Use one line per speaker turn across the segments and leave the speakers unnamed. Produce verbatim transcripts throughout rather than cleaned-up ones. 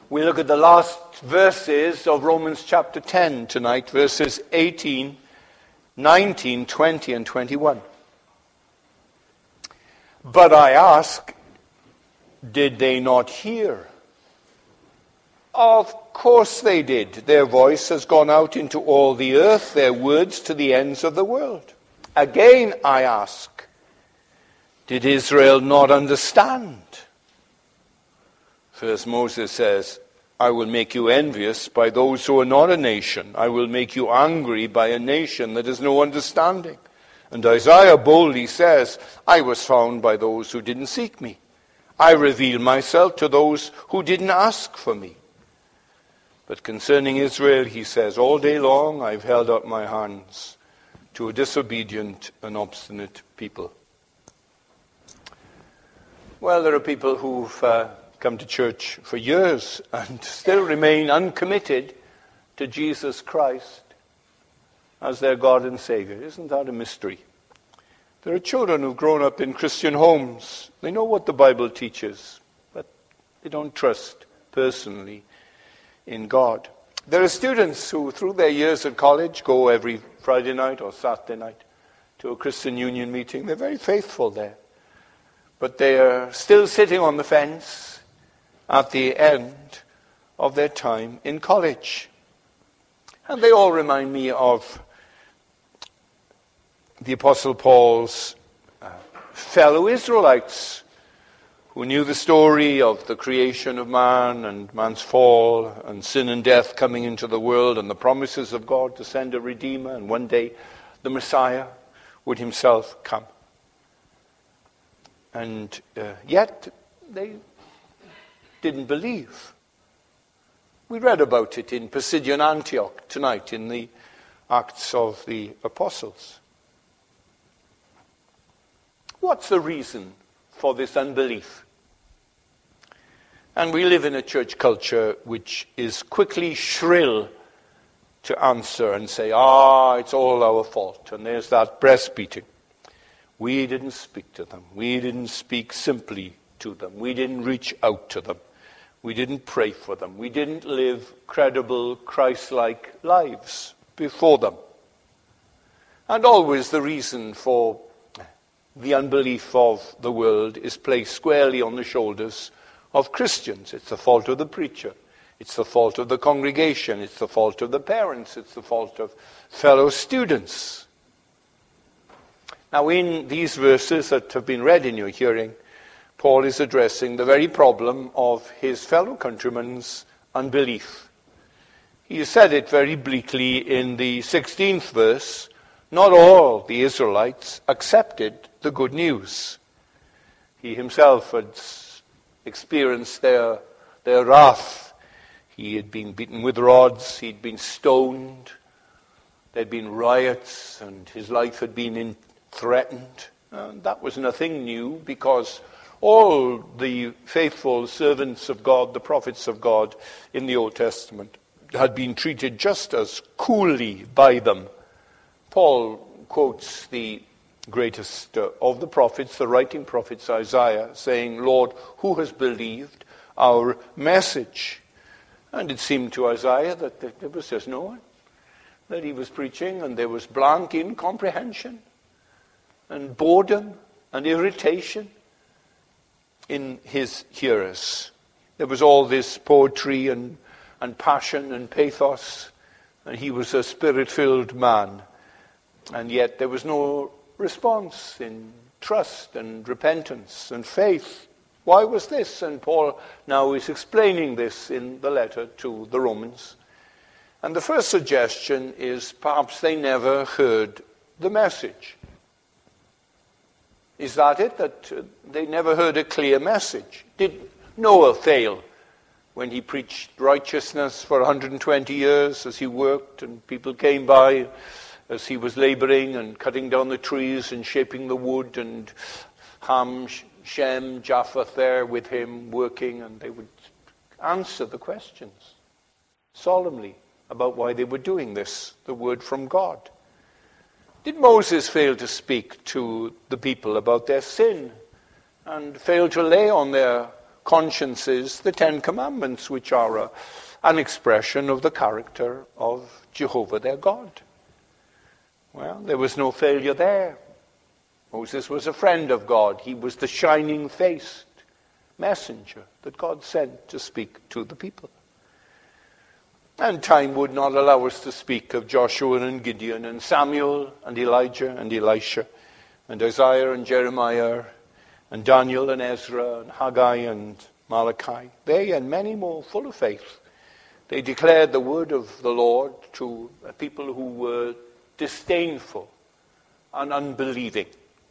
We look at the last verses of Romans chapter ten tonight, verses eighteen, nineteen, twenty, and twenty-one. But I ask, did they not hear? Of course they did. Their voice has gone out into all the earth, their words to the ends of the world. Again I ask, did Israel not understand? First Moses says, I will make you envious by those who are not a nation. I will make you angry by a nation that has no understanding. And Isaiah boldly says, I was found by those who didn't seek me. I reveal myself to those who didn't ask for me. But concerning Israel, he says, all day long I've held up my hands to a disobedient and obstinate people. Well, there are people who've uh, come to church for years and still remain uncommitted to Jesus Christ as their God and Savior. Isn't that a mystery? There are children who've grown up in Christian homes. They know what the Bible teaches, but they don't trust personally in God. There are students who, through their years at college, go every Friday night or Saturday night to a Christian Union meeting. They're very faithful there. But they are still sitting on the fence at the end of their time in college. And they all remind me of the Apostle Paul's uh, fellow Israelites who knew the story of the creation of man and man's fall and sin and death coming into the world and the promises of God to send a Redeemer, and one day the Messiah would himself come. And uh, yet they didn't believe. We read about it in Pisidian Antioch tonight in the Acts of the Apostles. What's the reason for this unbelief? And we live in a church culture which is quickly shrill to answer and say, ah, it's all our fault. And there's that breast beating. We didn't speak to them. We didn't speak simply to them. We didn't reach out to them. We didn't pray for them. We didn't live credible, Christ-like lives before them. And always the reason for the unbelief of the world is placed squarely on the shoulders of Christians. It's the fault of the preacher. It's the fault of the congregation. It's the fault of the parents. It's the fault of fellow students. Now, in these verses that have been read in your hearing, Paul is addressing the very problem of his fellow countrymen's unbelief. He said it very bleakly in the sixteenth verse. Not all the Israelites accepted the good news. He himself had experienced their, their wrath. He had been beaten with rods. He'd been stoned. There'd been riots, and his life had been in, threatened. And that was nothing new, because all the faithful servants of God, the prophets of God in the Old Testament, had been treated just as coolly by them. Paul quotes the greatest uh, of the prophets, the writing prophets, Isaiah, saying, Lord, who has believed our message? And it seemed to Isaiah that there was just no one, that he was preaching, and there was blank incomprehension and boredom and irritation in his hearers. There was all this poetry and, and passion and pathos, and he was a spirit-filled man. And yet there was no response in trust and repentance and faith. Why was this? And Paul now is explaining this in the letter to the Romans. And the first suggestion is perhaps they never heard the message. Is that it? That uh, they never heard a clear message? Did Noah fail when he preached righteousness for one hundred twenty years as he worked and people came by as he was laboring and cutting down the trees and shaping the wood, and Ham, Shem, Japheth there with him working, and they would answer the questions solemnly about why they were doing this, the word from God? Did Moses fail to speak to the people about their sin and fail to lay on their consciences the Ten Commandments, which are a, an expression of the character of Jehovah their God. Well, there was no failure there. Moses was a friend of God. He was the shining-faced messenger that God sent to speak to the people. And time would not allow us to speak of Joshua and Gideon and Samuel and Elijah and Elisha and Isaiah and Jeremiah and Daniel and Ezra and Haggai and Malachi. They and many more full of faith. They declared the word of the Lord to people who were disdainful and unbelieving.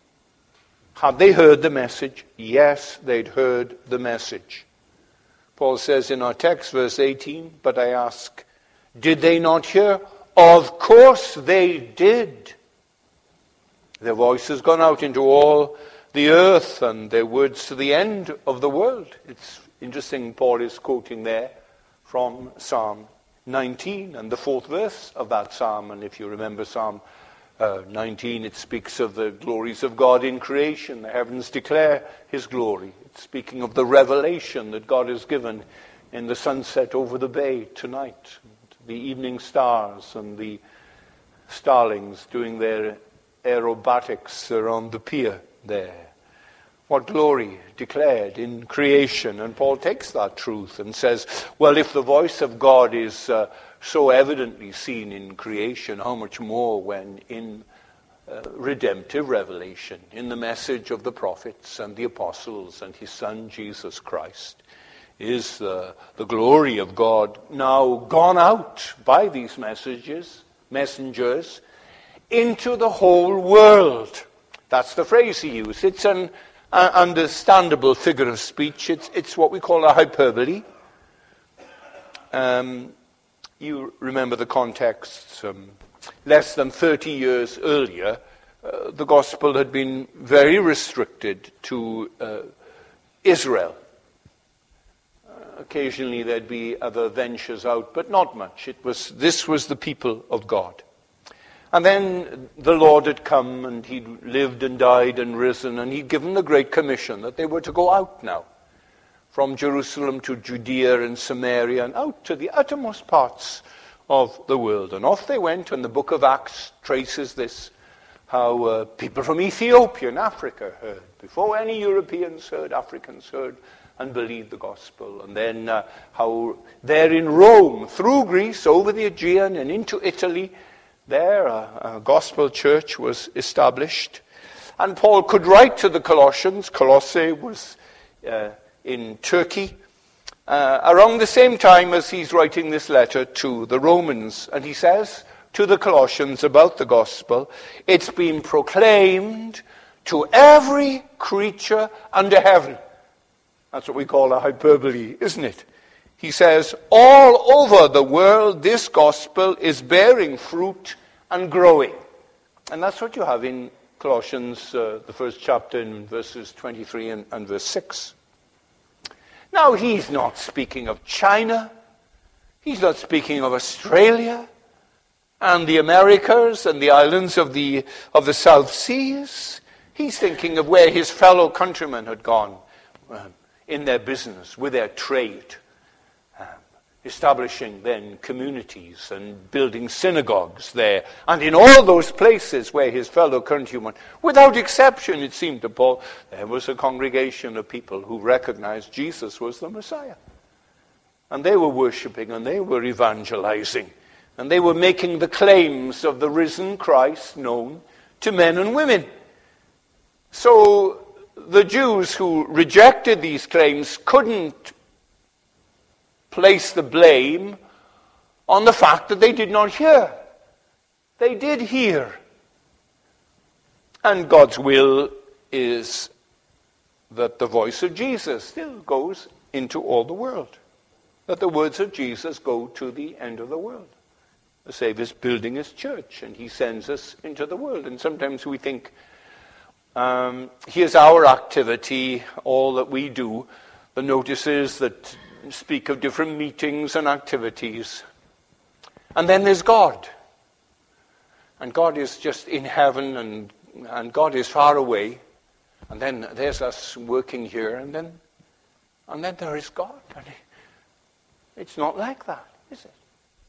Had they heard the message? Yes, they'd heard the message. Paul says in our text, verse eighteen, but I ask, did they not hear? Of course they did. Their voice has gone out into all the earth and their words to the end of the world. It's interesting, Paul is quoting there from Psalm nineteen and the fourth verse of that psalm. And if you remember Psalm uh, nineteen, it speaks of the glories of God in creation. The heavens declare his glory. It's speaking of the revelation that God has given in the sunset over the bay tonight. The evening stars and the starlings doing their aerobatics around the pier there. What glory declared in creation. And Paul takes that truth and says, well, if the voice of God is uh, so evidently seen in creation, how much more when in uh, redemptive revelation, in the message of the prophets and the apostles and his Son, Jesus Christ, is the, the glory of God now gone out by these messages, messengers, into the whole world. That's the phrase he used. It's an uh, understandable figure of speech. It's, it's what we call a hyperbole. Um, you remember the context. Um, less than thirty years earlier, uh, the gospel had been very restricted to uh, Israel. Occasionally there'd be other ventures out, but not much. It was this was the people of God. And then the Lord had come, and he'd lived and died and risen, and he'd given the Great Commission that they were to go out now, from Jerusalem to Judea and Samaria, and out to the uttermost parts of the world. And off they went, and the book of Acts traces this, how uh, people from Ethiopia and Africa heard. Before any Europeans heard, Africans heard and believed the gospel. And then uh, how there in Rome, through Greece, over the Aegean and into Italy, there a, a gospel church was established. And Paul could write to the Colossians. Colossae was uh, in Turkey, uh, around the same time as he's writing this letter to the Romans. And he says to the Colossians about the gospel, it's been proclaimed to every creature under heaven. That's what we call a hyperbole, isn't it? He says, all over the world, this gospel is bearing fruit and growing. And that's what you have in Colossians, uh, the first chapter, in verses twenty-three and, and verse six. Now, he's not speaking of China. He's not speaking of Australia and the Americas and the islands of the, of the South Seas. He's thinking of where his fellow countrymen had gone. Um, in their business, with their trade, um, establishing then communities and building synagogues there, and in all those places where his fellow countrymen, without exception, it seemed to Paul, there was a congregation of people who recognized Jesus was the Messiah. And they were worshipping, and they were evangelizing, and they were making the claims of the risen Christ known to men and women. So the Jews who rejected these claims couldn't place the blame on the fact that they did not hear. They did hear. And God's will is that the voice of Jesus still goes into all the world. That the words of Jesus go to the end of the world. The Savior's building his church, and he sends us into the world. And sometimes we think, Um, here's our activity, all that we do, the notices that speak of different meetings and activities. And then there's God. And God is just in heaven, and, and God is far away. And then there's us working here, and then and then there is God. And it's not like that, is it?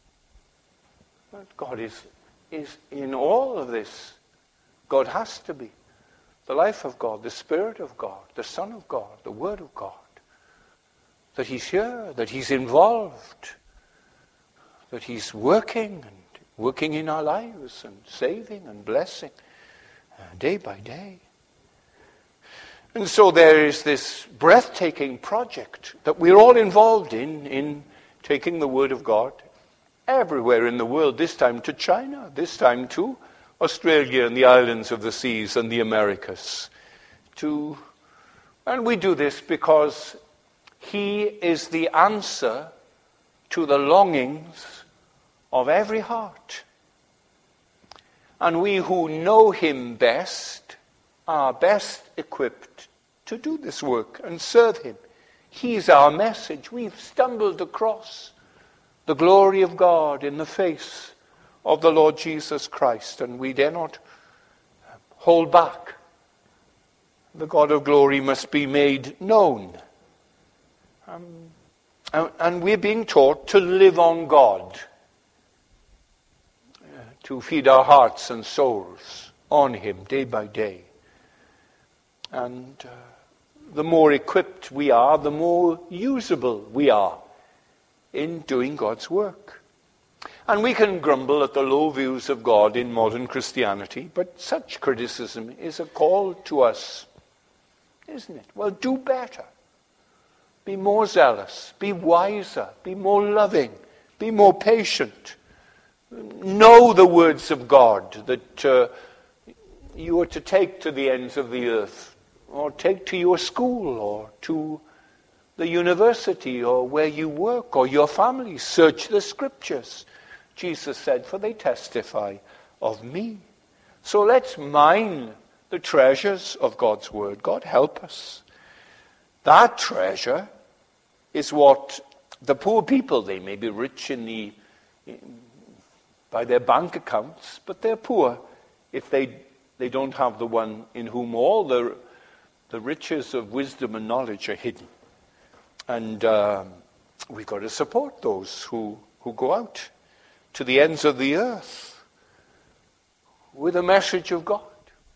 But God is, is in all of this. God has to be. The life of God, the Spirit of God, the Son of God, the Word of God. That he's here, that he's involved, that he's working and working in our lives and saving and blessing uh, day by day. And so there is this breathtaking project that we're all involved in, in taking the Word of God everywhere in the world, this time to China, this time to Australia and the islands of the seas and the Americas. To, and we do this because he is the answer to the longings of every heart. And we who know him best are best equipped to do this work and serve him. He's our message. We've stumbled across the glory of God in the face of the Lord Jesus Christ, and we dare not hold back. The God of glory must be made known. Um, and, and we're being taught to live on God, uh, to feed our hearts and souls on him day by day. And uh, the more equipped we are, the more usable we are in doing God's work. And we can grumble at the low views of God in modern Christianity, but such criticism is a call to us, isn't it? Well, do better. Be more zealous. Be wiser. Be more loving. Be more patient. Know the words of God that uh, you are to take to the ends of the earth, or take to your school, or to the university, or where you work, or your family. Search the scriptures. Jesus said, for they testify of me. So let's mine the treasures of God's word. God help us. That treasure is what the poor people, they may be rich in the in, by their bank accounts, but they're poor if they they don't have the one in whom all the the riches of wisdom and knowledge are hidden. And um, we've got to support those who, who go out to the ends of the earth with a message of God.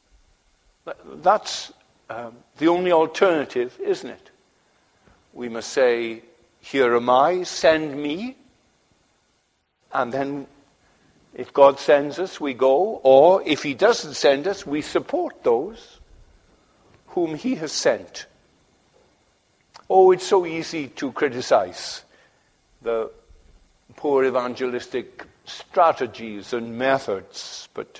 That's um, the only alternative, isn't it? We must say, here am I, send me. And then if God sends us, we go. Or if he doesn't send us, we support those whom he has sent. Oh, it's so easy to criticize the poor evangelistic strategies and methods, but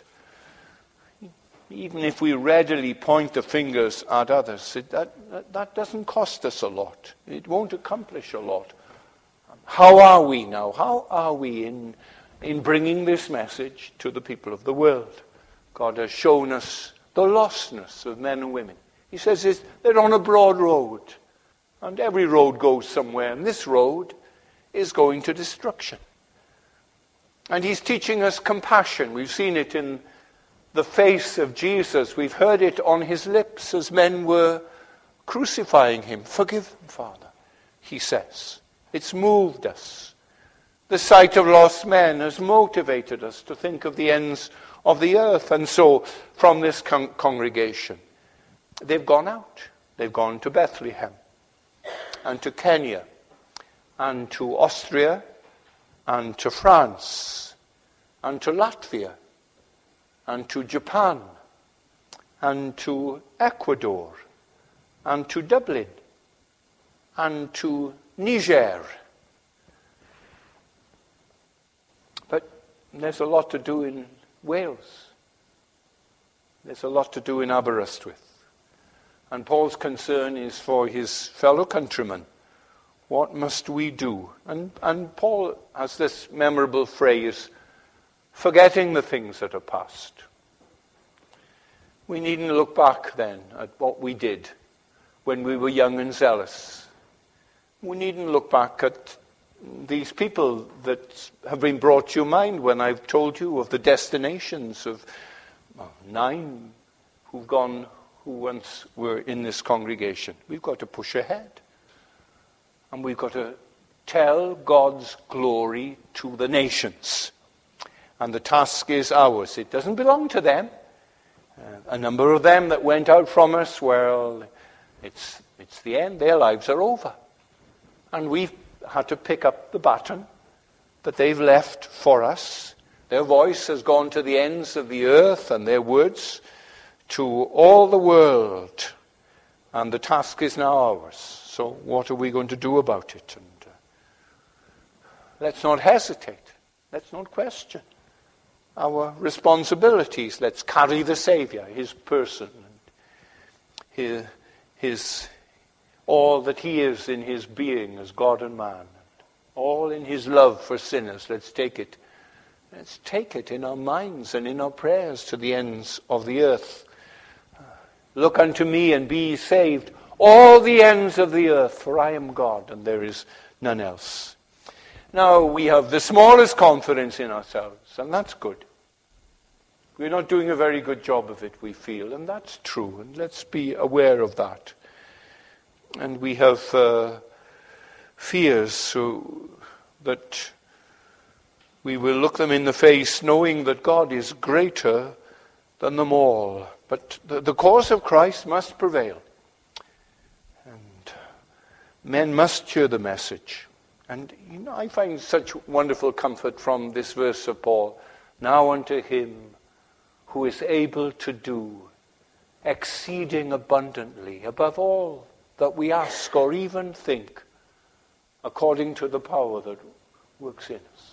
even if we readily point the fingers at others, it, that, that, that doesn't cost us a lot. It won't accomplish a lot. How are we now? How are we in, in bringing this message to the people of the world? God has shown us the lostness of men and women. He says they're on a broad road, and every road goes somewhere, and this road is going to destruction. And he's teaching us compassion. We've seen it in the face of Jesus. We've heard it on his lips as men were crucifying him. Forgive them, Father, he says. It's moved us. The sight of lost men has motivated us to think of the ends of the earth. And so, from this con- congregation, they've gone out. They've gone to Bethlehem, and to Kenya, and to Austria, and to France, and to Latvia, and to Japan, and to Ecuador, and to Dublin, and to Niger. But there's a lot to do in Wales. There's a lot to do in Aberystwyth. And Paul's concern is for his fellow countrymen. What must we do? And, and Paul has this memorable phrase, forgetting the things that are past. We needn't look back then at what we did when we were young and zealous. We needn't look back at these people that have been brought to your mind when I've told you of the destinations of well, nine who've gone, who once were in this congregation. We've got to push ahead. And we've got to tell God's glory to the nations. And the task is ours. It doesn't belong to them. Uh, a number of them that went out from us, well, it's, it's the end. Their lives are over. And we've had to pick up the baton that they've left for us. Their voice has gone to the ends of the earth, and their words to all the world. And the task is now ours. So what are we going to do about it? And uh, let's not hesitate. Let's not question our responsibilities. Let's carry the Savior, his person, and his, his all that he is in his being as God and man, and all in his love for sinners. Let's take it. Let's take it in our minds and in our prayers to the ends of the earth. Look unto me and be saved, all the ends of the earth, for I am God and there is none else. Now, we have the smallest confidence in ourselves, and that's good. We're not doing a very good job of it, we feel, and that's true, and let's be aware of that. And we have uh, fears so that we will look them in the face, knowing that God is greater than them all. But the, the cause of Christ must prevail. And men must hear the message. And you know, I find such wonderful comfort from this verse of Paul. Now unto him who is able to do exceeding abundantly, above all that we ask or even think, according to the power that works in us.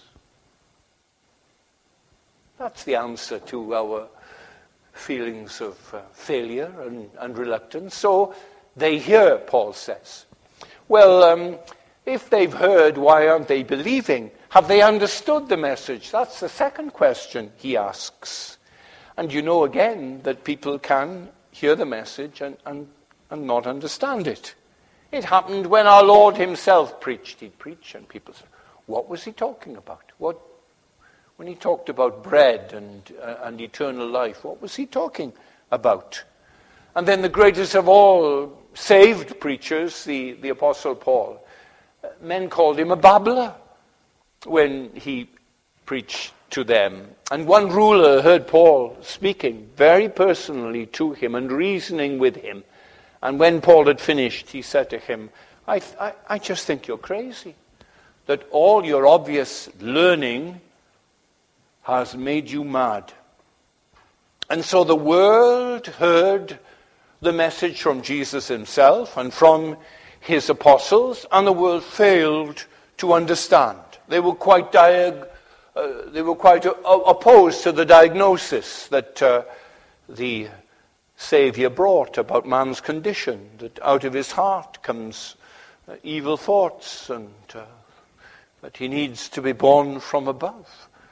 That's the answer to our feelings of uh, failure and, and reluctance. So they hear, Paul says. Well, um, if they've heard, why aren't they believing? Have they understood the message? That's the second question he asks. And you know again that people can hear the message and, and, and not understand it. It happened when our Lord himself preached. He'd preach and people said, what was he talking about? What When he talked about bread and, uh, and eternal life, what was he talking about? And then the greatest of all saved preachers, the, the Apostle Paul, uh, men called him a babbler when he preached to them. And one ruler heard Paul speaking very personally to him and reasoning with him. And when Paul had finished, he said to him, I, I, I just think you're crazy, that all your obvious learning has made you mad. And so the world heard the message from Jesus himself and from his apostles, and the world failed to understand. They were quite diag- uh, they were quite uh, opposed to the diagnosis that uh, the Savior brought about man's condition, that out of his heart comes uh, evil thoughts, and uh, that he needs to be born from above.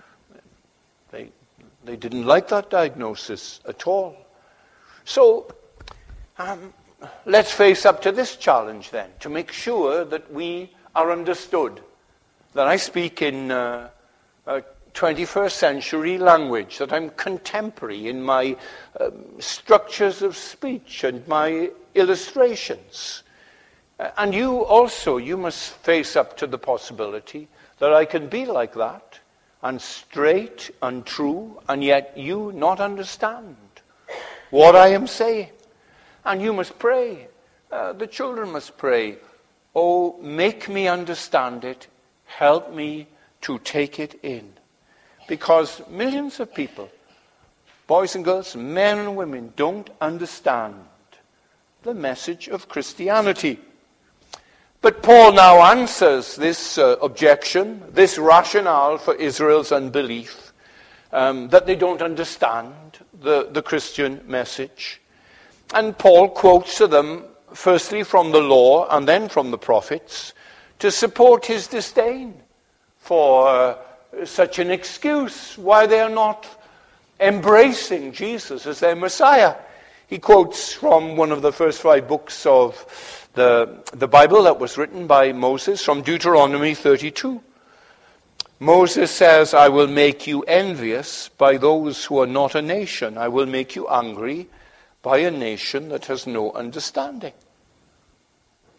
They, they didn't like that diagnosis at all. So, um, let's face up to this challenge then, to make sure that we are understood, that I speak in uh, uh, twenty-first century language, that I'm contemporary in my um, structures of speech and my illustrations. Uh, and you also, you must face up to the possibility that I can be like that, and straight and true, and yet you not understand what I am saying. And you must pray. Uh, the children must pray. Oh, make me understand it. Help me to take it in. Because millions of people, boys and girls, men and women, don't understand the message of Christianity. But Paul now answers this uh, objection, this rationale for Israel's unbelief, um, that they don't understand the, the Christian message. And Paul quotes to them, firstly from the law and then from the prophets, to support his disdain for uh, such an excuse, why they are not embracing Jesus as their Messiah. He quotes from one of the first five books of The, the Bible that was written by Moses, from Deuteronomy thirty-two. Moses says, I will make you envious by those who are not a nation. I will make you angry by a nation that has no understanding.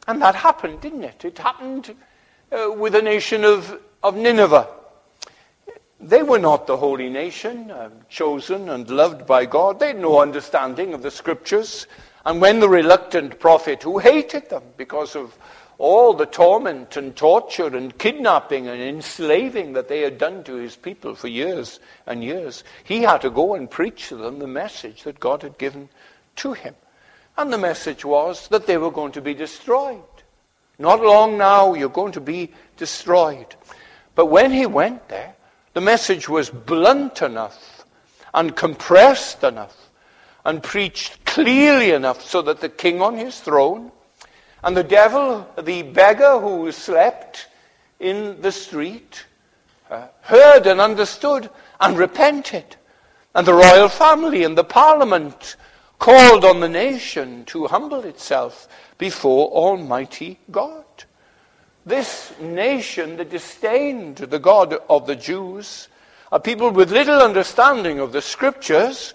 And that happened, didn't it? It happened uh, with the nation of, of Nineveh. They were not the holy nation, uh, chosen and loved by God. They had no understanding of the scriptures. And when the reluctant prophet, who hated them because of all the torment and torture and kidnapping and enslaving that they had done to his people for years and years, he had to go and preach to them the message that God had given to him. And the message was that they were going to be destroyed. Not long now, you're going to be destroyed. But when he went there, the message was blunt enough and compressed enough and preached clearly enough so that the king on his throne and the devil, the beggar who slept in the street, uh, heard and understood and repented. And the royal family and the parliament called on the nation to humble itself before Almighty God. This nation that disdained the God of the Jews, a people with little understanding of the scriptures,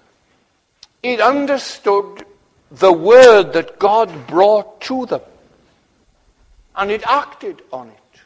it understood the word that God brought to them, and it acted on it.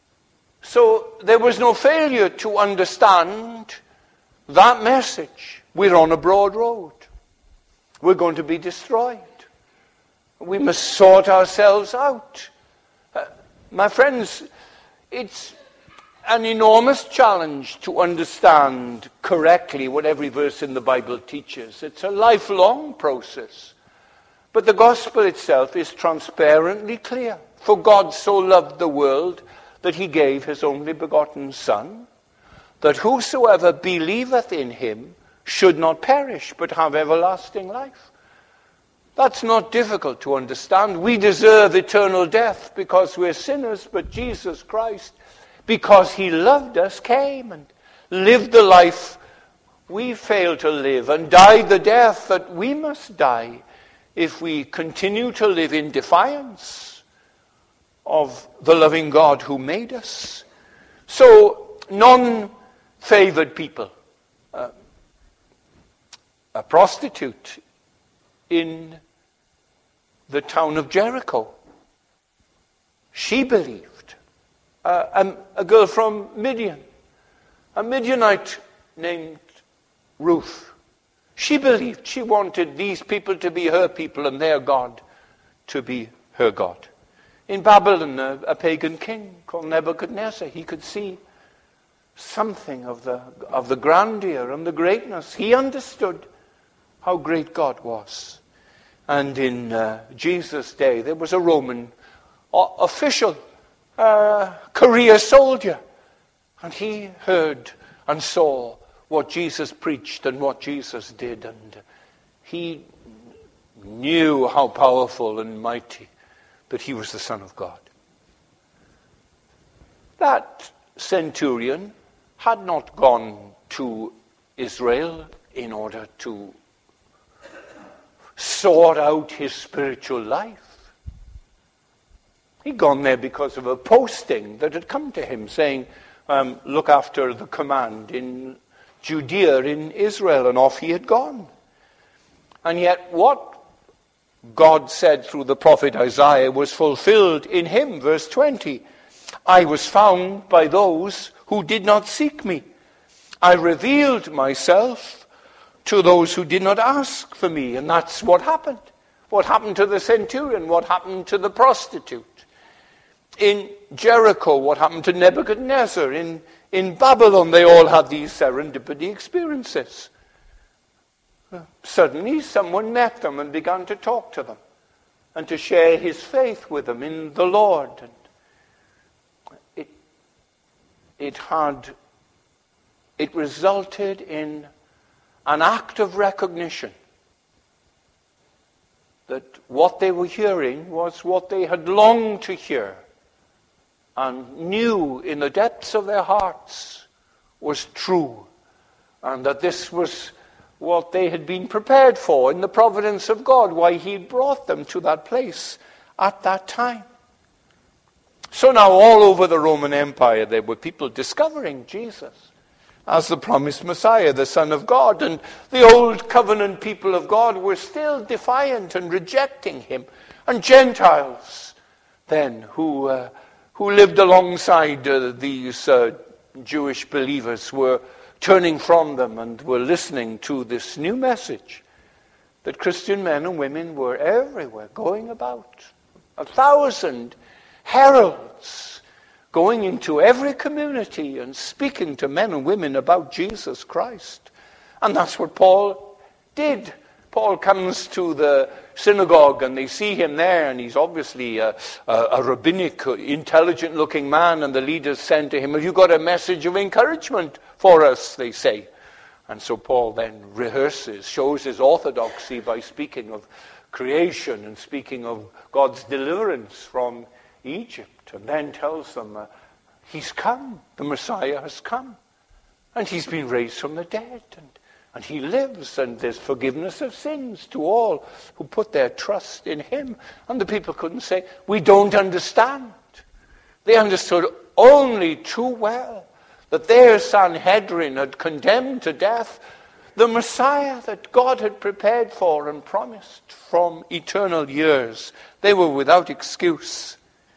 So there was no failure to understand that message. We're on a broad road. We're going to be destroyed. We must sort ourselves out. Uh, my friends, it's an enormous challenge to understand correctly what every verse in the Bible teaches. It's a lifelong process. But the gospel itself is transparently clear. For God so loved the world that he gave his only begotten Son, that whosoever believeth in him should not perish, but have everlasting life. That's not difficult to understand. We deserve eternal death because we're sinners, but Jesus Christ, because he loved us, came and lived the life we fail to live and died the death that we must die if we continue to live in defiance of the loving God who made us. So, non-favored people, uh, a prostitute in the town of Jericho, she believed. Uh, a, a girl from Midian, a Midianite named Ruth, she believed. She wanted these people to be her people and their God to be her God. In Babylon, a, a pagan king called Nebuchadnezzar, he could see something of the, of the grandeur and the greatness. He understood how great God was. And in uh, Jesus' day, there was a Roman uh, official, uh, career soldier, and he heard and saw what Jesus preached and what Jesus did, and he knew how powerful and mighty that he was the Son of God. That centurion had not gone to Israel in order to sort out his spiritual life. He'd gone there because of a posting that had come to him saying, um, look after the command in Judea, in Israel, and off he had gone. And yet what God said through the prophet Isaiah was fulfilled in him, verse twenty. I was found by those who did not seek me. I revealed myself to those who did not ask for me. And that's what happened. What happened to the centurion? What happened to the prostitute? In Jericho, what happened to Nebuchadnezzar? In, in Babylon, they all had these serendipity experiences. Suddenly, someone met them and began to talk to them and to share his faith with them in the Lord. And it, it had, it resulted in an act of recognition that what they were hearing was what they had longed to hear and knew in the depths of their hearts was true, and that this was what they had been prepared for in the providence of God, why he brought them to that place at that time. So now all over the Roman Empire there were people discovering Jesus as the promised Messiah, the Son of God, and the old covenant people of God were still defiant and rejecting him And Gentiles, then, who, uh, who lived alongside uh, these uh, Jewish believers, were turning from them and were listening to this new message that Christian men and women were everywhere, going about. A thousand heralds going into every community and speaking to men and women about Jesus Christ. And that's what Paul did. Paul comes to the synagogue and they see him there, and he's obviously a, a, a rabbinic, intelligent-looking man, and the leaders send to him, "Have you got a message of encouragement for us?" they say. And so Paul then rehearses, shows his orthodoxy by speaking of creation and speaking of God's deliverance from Egypt, and then tells them, uh, he's come, the Messiah has come, and he's been raised from the dead, and And he lives, and there's forgiveness of sins to all who put their trust in him. And the people couldn't say, "We don't understand." They understood only too well that their Sanhedrin had condemned to death the Messiah that God had prepared for and promised from eternal years. They were without excuse.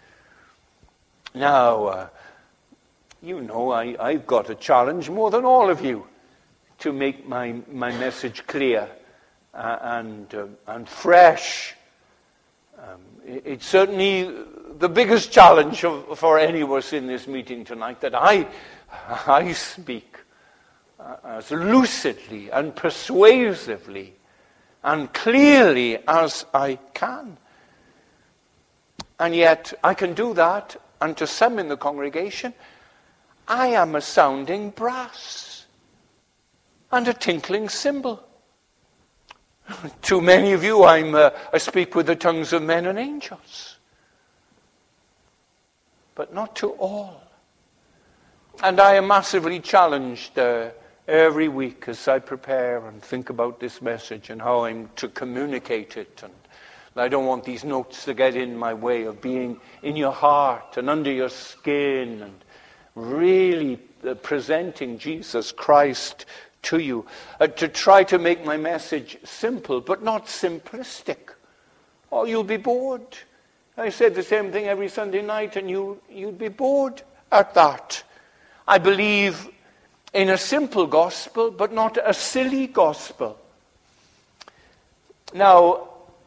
Now, uh, you know, I, I've got a challenge more than all of you, to make my, my message clear uh, and, uh, and fresh. Um, it, it's certainly the biggest challenge of, for any of us in this meeting tonight, that I, I speak uh, as lucidly and persuasively and clearly as I can. And yet I can do that, and to some in the congregation, I am a sounding brass and a tinkling cymbal. To many of you, I'm, uh, I speak with the tongues of men and angels. But not to all. And I am massively challenged uh, every week as I prepare and think about this message and how I'm to communicate it. And I don't want these notes to get in my way of being in your heart and under your skin and really uh, presenting Jesus Christ to you, uh, to try to make my message simple, but not simplistic, or you'll be bored. I said the same thing every Sunday night, and you, you'd be bored at that. I believe in a simple gospel, but not a silly gospel. Now,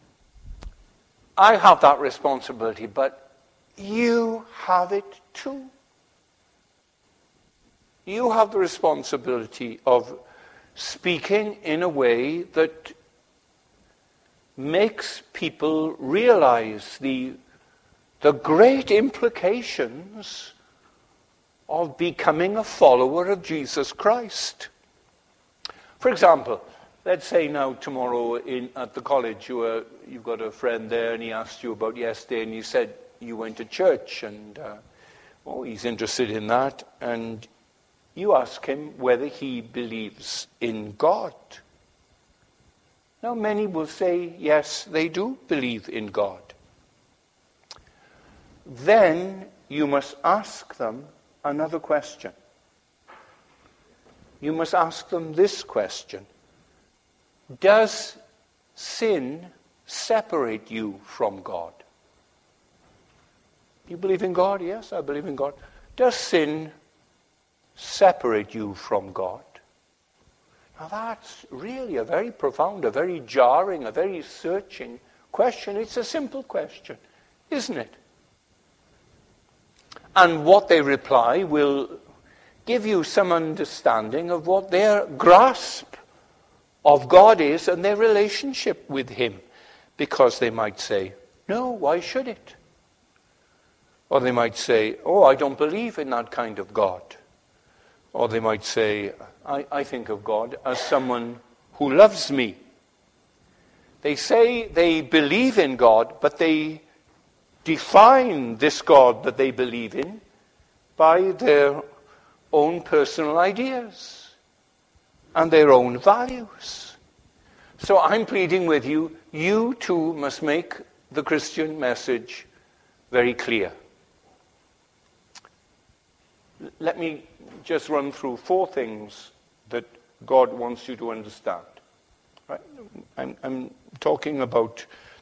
I have that responsibility, but you have it too. You have the responsibility of speaking in a way that makes people realize the, the great implications of becoming a follower of Jesus Christ. For example, let's say now tomorrow in, at the college you were, you've got a friend there and he asked you about yesterday, and you said you went to church, and uh, oh, he's interested in that, and you ask him whether he believes in God. Now, many will say, yes, they do believe in God. Then you must ask them another question. You must ask them this question: does sin separate you from God? You believe in God? Yes, I believe in God. Does sin separate you from God? Now that's really a very profound, a very jarring, a very searching question. It's a simple question, isn't it? And what they reply will give you some understanding of what their grasp of God is and their relationship with him. Because they might say, no, why should it? Or they might say, oh, I don't believe in that kind of God. Or they might say, I, I think of God as someone who loves me. They say they believe in God, but they define this God that they believe in by their own personal ideas and their own values. So I'm pleading with you, you too must make the Christian message very clear. Let me just run through four things that God wants you to understand. Right? I'm, I'm talking about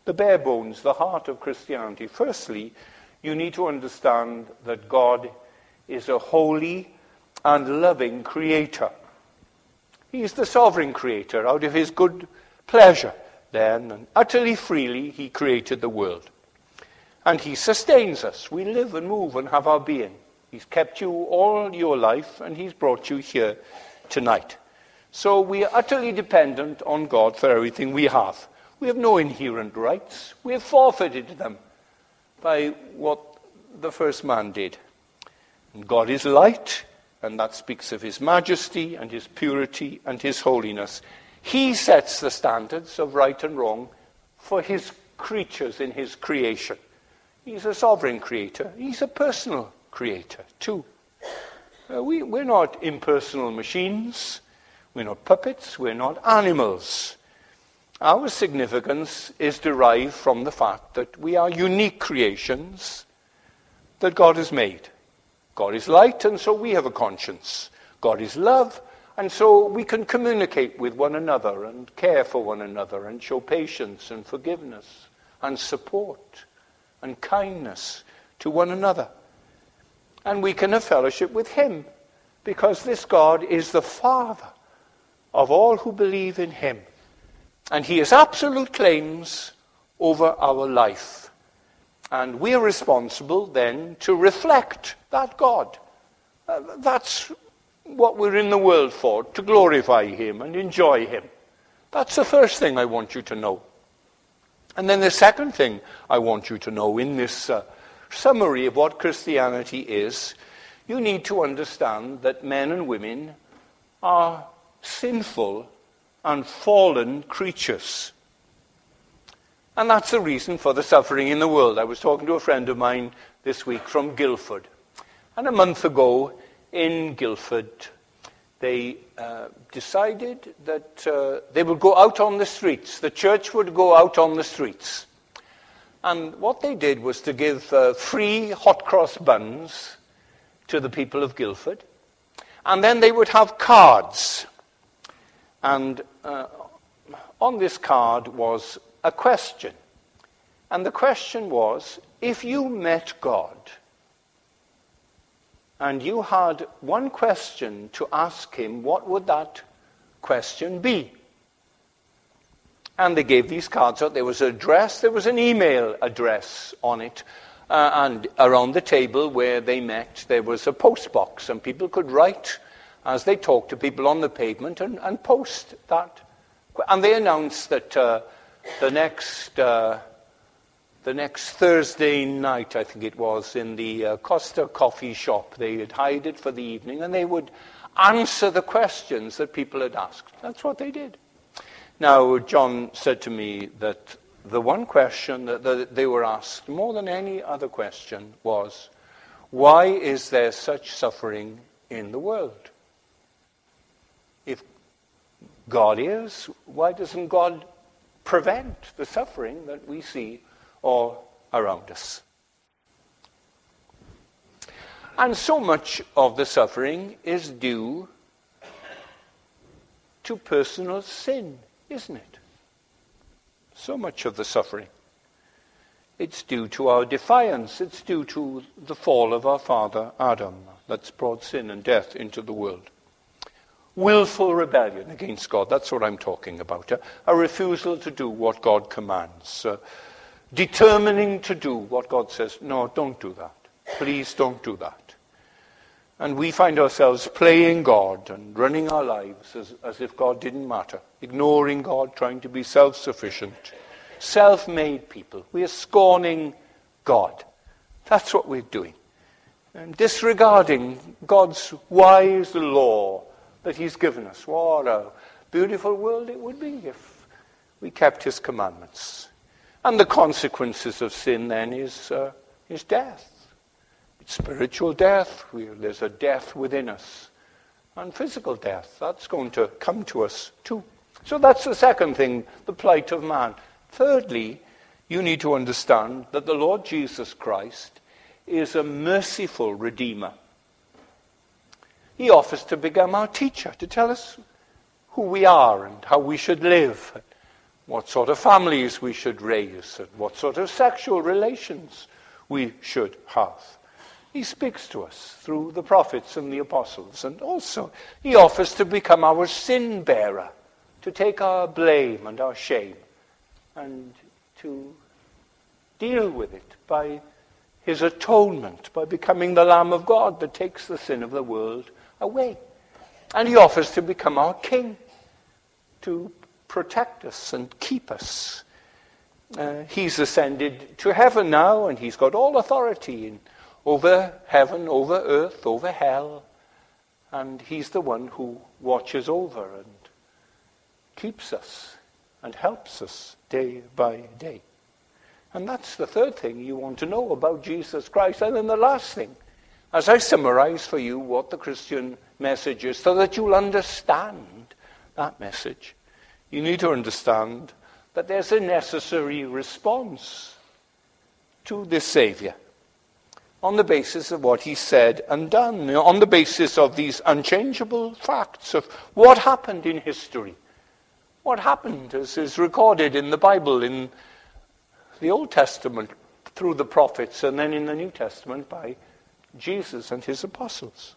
the bare bones, the heart of Christianity. Firstly, you need to understand that God is a holy and loving creator. He is the sovereign creator. Out of his good pleasure, then, and utterly freely, he created the world. And he sustains us. We live and move and have our being. He's kept you all your life, and he's brought you here tonight. So we are utterly dependent on God for everything we have. We have no inherent rights. We have forfeited them by what the first man did. And God is light, and that speaks of his majesty and his purity and his holiness. He sets the standards of right and wrong for his creatures in his creation. He's a sovereign creator. He's a personal creator too. Uh, we, we're not impersonal machines. We're not puppets. We're not animals. Our significance is derived from the fact that we are unique creations that God has made. God is light, and so we have a conscience. God is love, and so we can communicate with one another and care for one another and show patience and forgiveness and support and kindness to one another. And we can have fellowship with him, because this God is the Father of all who believe in him. And he has absolute claims over our life. And we are responsible then to reflect that God. Uh, that's what we're in the world for, to glorify him and enjoy him. That's the first thing I want you to know. And then the second thing I want you to know in this uh, summary of what Christianity is, you need to understand that men and women are sinful and fallen creatures. And that's the reason for the suffering in the world. I was talking to a friend of mine this week from Guildford. And a month ago in Guildford, they uh, decided that uh, they would go out on the streets. The church would go out on the streets. And what they did was to give uh, free hot cross buns to the people of Guildford. And then they would have cards. And uh, on this card was a question. And the question was, if you met God and you had one question to ask him, what would that question be? And they gave these cards out. There was an address, there was an email address on it. Uh, and around the table where they met, there was a post box. And people could write as they talked to people on the pavement and, and post that. And they announced that uh, the next uh, the next Thursday night, I think it was, in the uh, Costa coffee shop, they had hired it for the evening, and they would answer the questions that people had asked. That's what they did. Now, John said to me that the one question that, that they were asked more than any other question was, why is there such suffering in the world? If God is, why doesn't God prevent the suffering that we see all around us? And so much of the suffering is due to personal sin, isn't it? So much of the suffering. It's due to our defiance. It's due to the fall of our father Adam that's brought sin and death into the world. Willful rebellion against God, that's what I'm talking about. A, a refusal to do what God commands. Uh, determining to do what God says, no, don't do that. Please don't do that. And we find ourselves playing God and running our lives as, as if God didn't matter. Ignoring God, trying to be self-sufficient. Self-made people. We are scorning God. That's what we're doing. And disregarding God's wise law that he's given us. What a beautiful world it would be if we kept his commandments. And the consequences of sin then is, uh, is death. It's spiritual death. We, there's a death within us. And physical death. That's going to come to us too. So that's the second thing, the plight of man. Thirdly, you need to understand that the Lord Jesus Christ is a merciful Redeemer. He offers to become our teacher, to tell us who we are and how we should live, what sort of families we should raise, and what sort of sexual relations we should have. He speaks to us through the prophets and the apostles, and also he offers to become our sin bearer, to take our blame and our shame, and to deal with it by his atonement, by becoming the Lamb of God that takes the sin of the world away. And he offers to become our King, to protect us and keep us. Uh, he's ascended to heaven now, and he's got all authority in, over heaven, over earth, over hell. And he's the one who watches over and keeps us and helps us day by day. And that's the third thing you want to know about Jesus Christ. And then the last thing, as I summarize for you what the Christian message is, so that you'll understand that message, you need to understand that there's a necessary response to this Savior on the basis of what he said and done, on the basis of these unchangeable facts of what happened in history, what happened as is recorded in the Bible, in the Old Testament through the prophets, and then in the New Testament by Jesus and his apostles.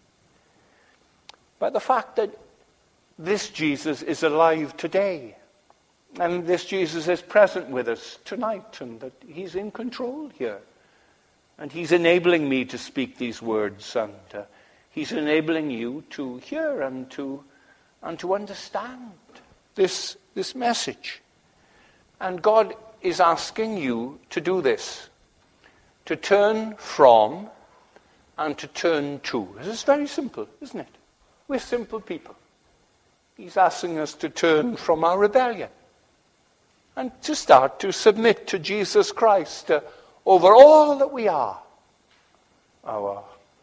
By the fact that this Jesus is alive today, and this Jesus is present with us tonight, and that he's in control here. And he's enabling me to speak these words, and uh, he's enabling you to hear and to and to understand this, this message. And God is asking you to do this, to turn from and to turn to. This is very simple, isn't it? We're simple people. He's asking us to turn from our rebellion and to start to submit to Jesus Christ uh, over all that we are. Our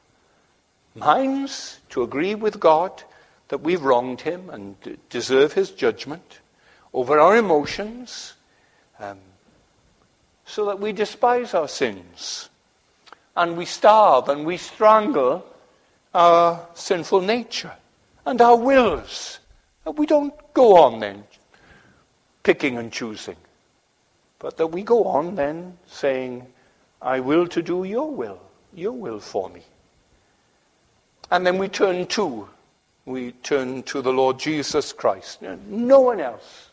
minds to agree with God that we've wronged him and deserve his judgment, over our emotions, um, so that we despise our sins and we starve and we strangle our sinful nature and our wills. And we don't go on then picking and choosing, but that we go on then saying, I will to do your will, your will for me. And then we turn to, we turn to the Lord Jesus Christ, no one else,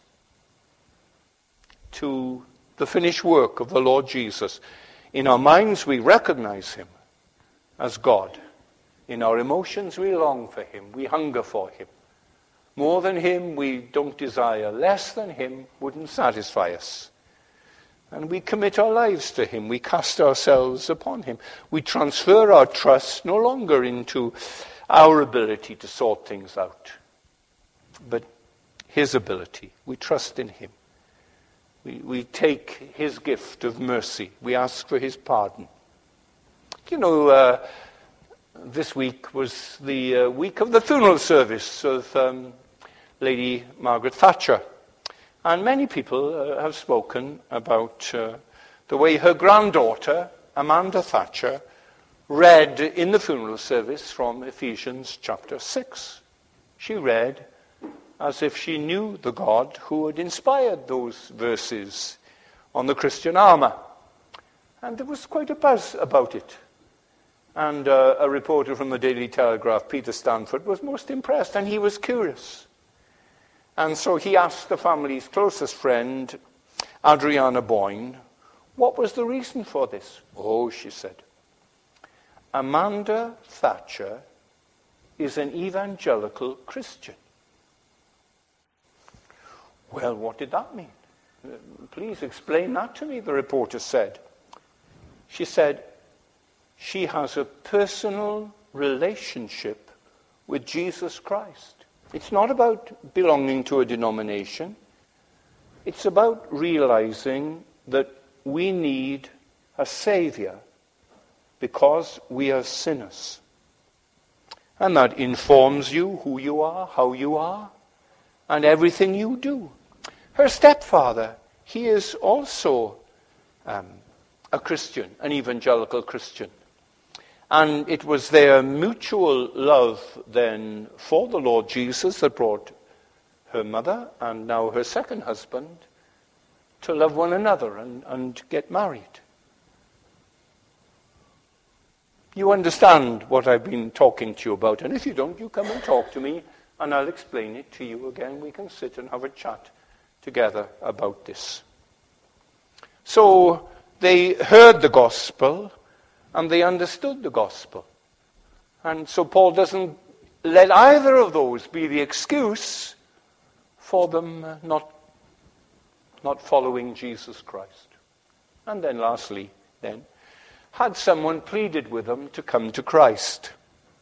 to the finished work of the Lord Jesus. In our minds we recognize him as God. In our emotions we long for him, we hunger for him. More than him we don't desire, less than him wouldn't satisfy us. And we commit our lives to him, we cast ourselves upon him. We transfer our trust no longer into our ability to sort things out, but his ability. We trust in him. We, we take his gift of mercy. We ask for his pardon. You know, uh, this week was the uh, week of the funeral service of um, Lady Margaret Thatcher. And many people uh, have spoken about uh, the way her granddaughter, Amanda Thatcher, read in the funeral service from Ephesians chapter six. She read as if she knew the God who had inspired those verses on the Christian armor. And there was quite a buzz about it. And uh, a reporter from the Daily Telegraph, Peter Stanford, was most impressed, and he was curious. And so he asked the family's closest friend, Adriana Boyne, what was the reason for this? Oh, she said, Amanda Thatcher is an evangelical Christian. Well, what did that mean? Please explain that to me, the reporter said. She said, she has a personal relationship with Jesus Christ. It's not about belonging to a denomination. It's about realizing that we need a Savior because we are sinners. And that informs you who you are, how you are, and everything you do. Her stepfather, he is also um, a Christian, an evangelical Christian. And it was their mutual love then for the Lord Jesus that brought her mother and now her second husband to love one another and, and get married. You understand what I've been talking to you about, and if you don't, you come and talk to me, and I'll explain it to you again. We can sit and have a chat together about this. So they heard the gospel, and they understood the gospel. And so Paul doesn't let either of those be the excuse for them not, not following Jesus Christ. And then lastly, then, had someone pleaded with them to come to Christ.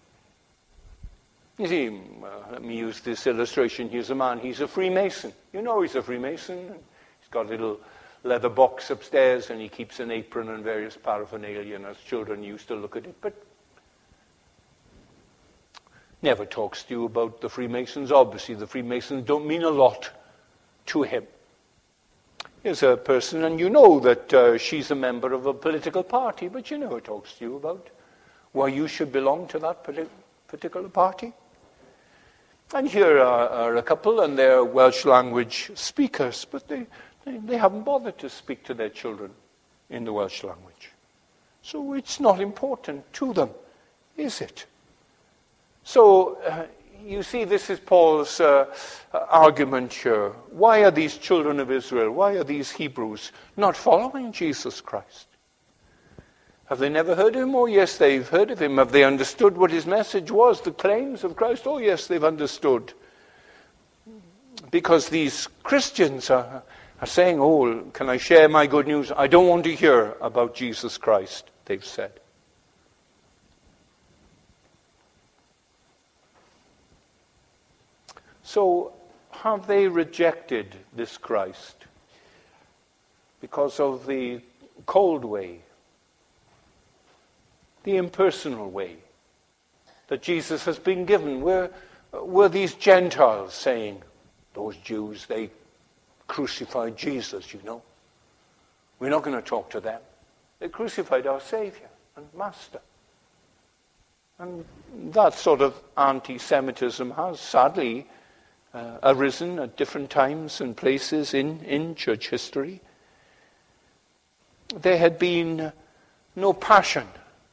You see, uh, let me use this illustration. Here's a man, he's a Freemason. You know he's a Freemason. He's got a little leather box upstairs, and he keeps an apron and various paraphernalia, and as children used to look at it, but never talks to you about the Freemasons. Obviously, the Freemasons don't mean a lot to him. Here's a person, and you know that uh, she's a member of a political party, but she never talks to you about why you should belong to that particular party. And here are, are a couple, and they're Welsh language speakers, but they, they, they haven't bothered to speak to their children in the Welsh language. So it's not important to them, is it? So, uh, you see, this is Paul's uh, argument here. Why are these children of Israel, why are these Hebrews not following Jesus Christ? Have they never heard of him? Oh, yes, they've heard of him. Have they understood what his message was, the claims of Christ? Oh, yes, they've understood. Because these Christians are, are saying, oh, can I share my good news? I don't want to hear about Jesus Christ, they've said. So, have they rejected this Christ because of the cold way, the impersonal way that Jesus has been given? Were, were these Gentiles saying, those Jews, they crucified Jesus, you know. We're not going to talk to them. They crucified our Savior and Master. And that sort of anti-Semitism has sadly Uh, arisen at different times and places in, in church history. There had been no passion,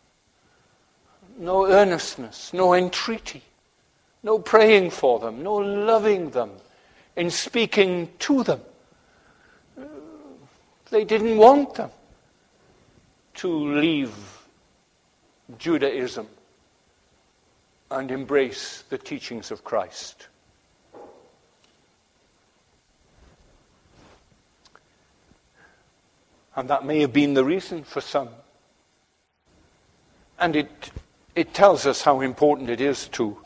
no earnestness, no entreaty, no praying for them, no loving them, in speaking to them. Uh, they didn't want them to leave Judaism and embrace the teachings of Christ. And that may have been the reason for some. And it it tells us how important it is to,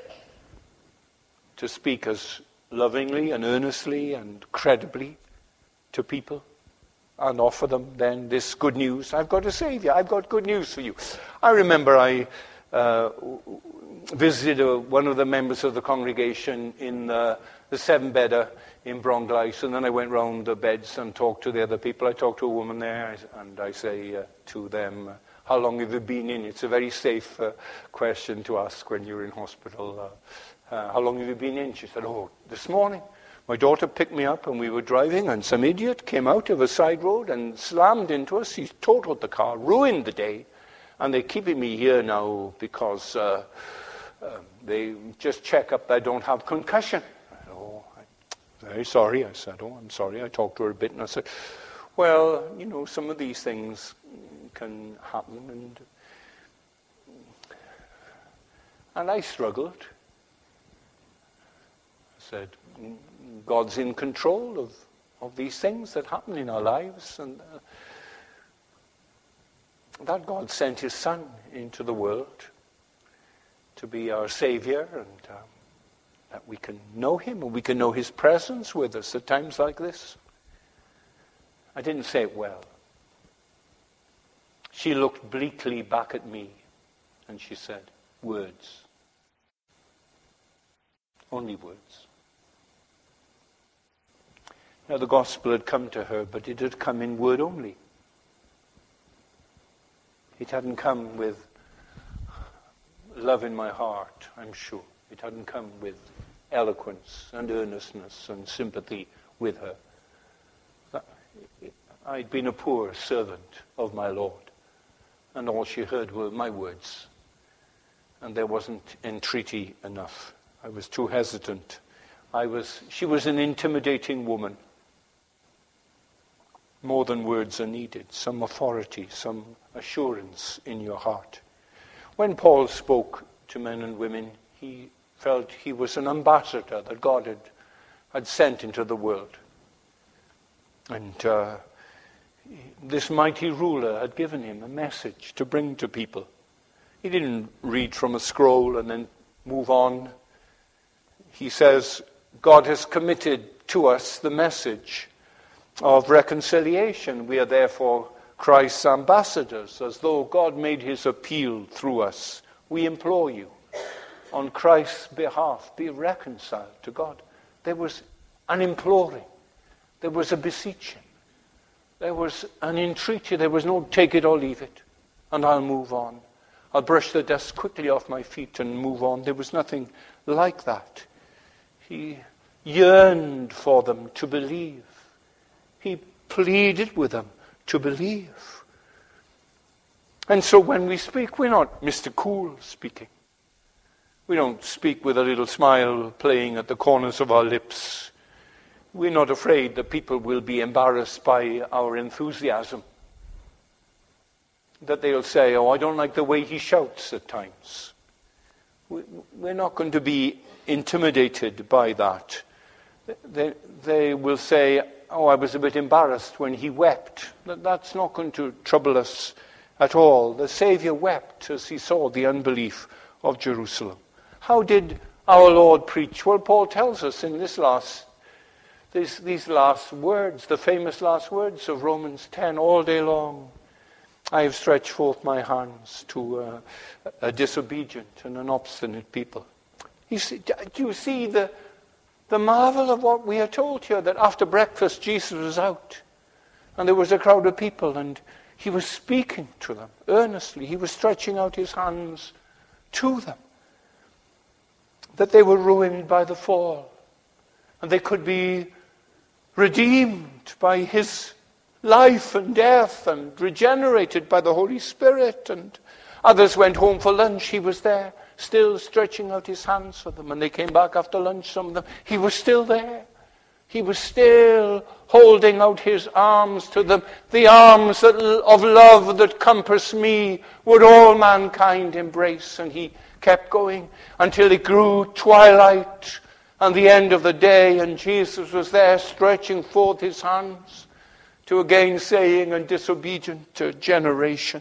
to speak as lovingly and earnestly and credibly to people and offer them then this good news. I've got a Savior. I've got good news for you. I remember I uh, visited a, one of the members of the congregation in the, the seven-bedder in Bronglais, and then I went round the beds and talked to the other people. I talked to a woman there, and I say uh, to them, uh, how long have you been in? It's a very safe uh, question to ask when you're in hospital. Uh, uh, how long have you been in? She said, oh, this morning. My daughter picked me up, and we were driving, and some idiot came out of a side road and slammed into us. He totaled the car, ruined the day, and they're keeping me here now because uh, uh, they just check up that I don't have concussion. Very sorry, I said. Oh, I'm sorry. I talked to her a bit, and I said, well, you know, some of these things can happen, and and I struggled. I said, God's in control of, of these things that happen in our lives, and uh, that God sent his Son into the world to be our Savior, and um, that we can know him, and we can know his presence with us at times like this. I didn't say it well. She looked bleakly back at me, and she said, words. Only words. Now the gospel had come to her, but it had come in word only. It hadn't come with love in my heart, I'm sure. It hadn't come with eloquence and earnestness and sympathy with her. I'd been a poor servant of my Lord, and all she heard were my words. And there wasn't entreaty enough. I was too hesitant. I was, she was an intimidating woman. More than words are needed, some authority, some assurance in your heart. When Paul spoke to men and women, he felt he was an ambassador that God had, had sent into the world. And uh, this mighty ruler had given him a message to bring to people. He didn't read from a scroll and then move on. He says, God has committed to us the message of reconciliation. We are therefore Christ's ambassadors, as though God made his appeal through us. We implore you, on Christ's behalf, be reconciled to God. There was an imploring. There was a beseeching. There was an entreaty. There was no take it or leave it, and I'll move on. I'll brush the dust quickly off my feet and move on. There was nothing like that. He yearned for them to believe. He pleaded with them to believe. And so when we speak, we're not Mister Cool speaking. We don't speak with a little smile playing at the corners of our lips. We're not afraid that people will be embarrassed by our enthusiasm. That they'll say, oh, I don't like the way he shouts at times. We're not going to be intimidated by that. They, they will say, oh, I was a bit embarrassed when he wept. That's not going to trouble us at all. The Savior wept as he saw the unbelief of Jerusalem. How did our Lord preach? Well, Paul tells us in this last, this, these last words, the famous last words of Romans ten, all day long. I have stretched forth my hands to uh, a disobedient and an obstinate people. You see, do you see the, the marvel of what we are told here, that after breakfast Jesus was out and there was a crowd of people and he was speaking to them earnestly. He was stretching out his hands to them. That they were ruined by the fall and they could be redeemed by his life and death and regenerated by the Holy Spirit. And others went home for lunch. He was there, still stretching out his hands for them. And they came back after lunch, some of them. He was still there. He was still holding out his arms to them. The arms that, of love that compass me would all mankind embrace. And he kept going until it grew twilight and the end of the day. And Jesus was there stretching forth his hands to a gainsaying and disobedient generation.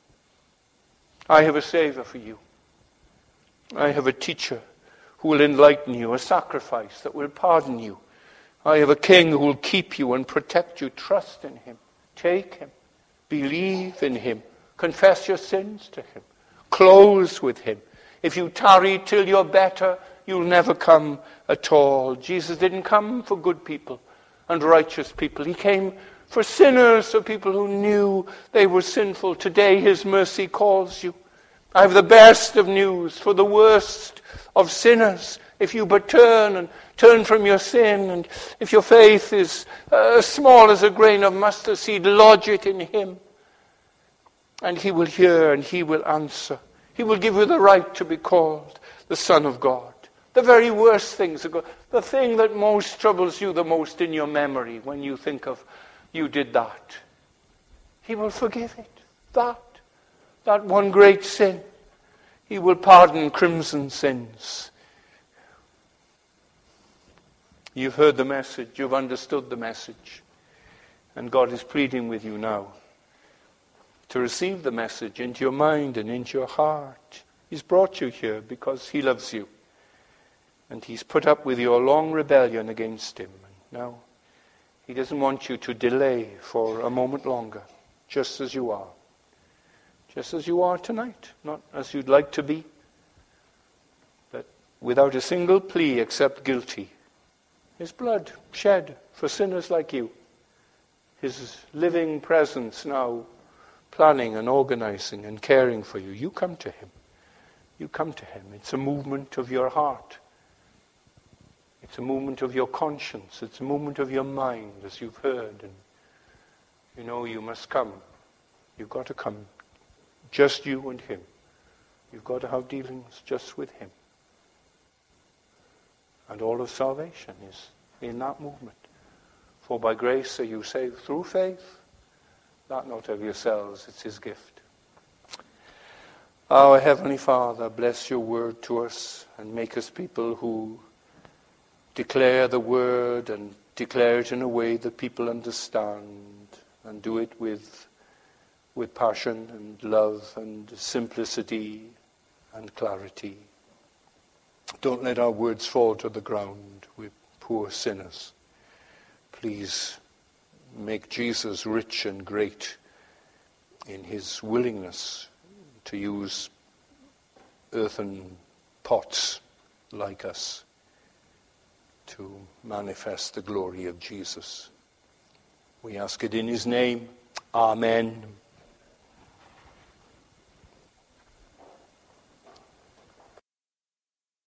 I have a Savior for you. I have a teacher who will enlighten you, a sacrifice that will pardon you. I have a King who will keep you and protect you. Trust in him. Take him. Believe in him. Confess your sins to him. Close with him. If you tarry till you're better, you'll never come at all. Jesus didn't come for good people and righteous people. He came for sinners, for people who knew they were sinful. Today his mercy calls you. I have the best of news for the worst of sinners. If you but turn and turn from your sin, and if your faith is uh, as small as a grain of mustard seed, lodge it in him. And he will hear and he will answer. He will give you the right to be called the Son of God. The very worst things, the thing that most troubles you the most in your memory when you think of you did that. He will forgive it. That. That one great sin. He will pardon crimson sins. You've heard the message. You've understood the message. And God is pleading with you now to receive the message into your mind and into your heart. He's brought you here because he loves you. And he's put up with your long rebellion against him. And now he doesn't want you to delay for a moment longer, just as you are. Just as you are tonight, not as you'd like to be. But without a single plea except guilty. His blood shed for sinners like you. His living presence now planning and organizing and caring for you. You come to him. You come to him. It's a movement of your heart. It's a movement of your conscience. It's a movement of your mind, as you've heard. And You know, you must come. You've got to come. Just you and him. You've got to have dealings just with him. And all of salvation is in that movement. For by grace are you saved through faith, that not of yourselves, it's his gift. Our Heavenly Father, bless your word to us and make us people who declare the word and declare it in a way that people understand, and do it with, with passion and love and simplicity and clarity. Don't let our words fall to the ground. We're poor sinners. Please make Jesus rich and great in his willingness to use earthen pots like us to manifest the glory of Jesus. We ask it in his name. Amen.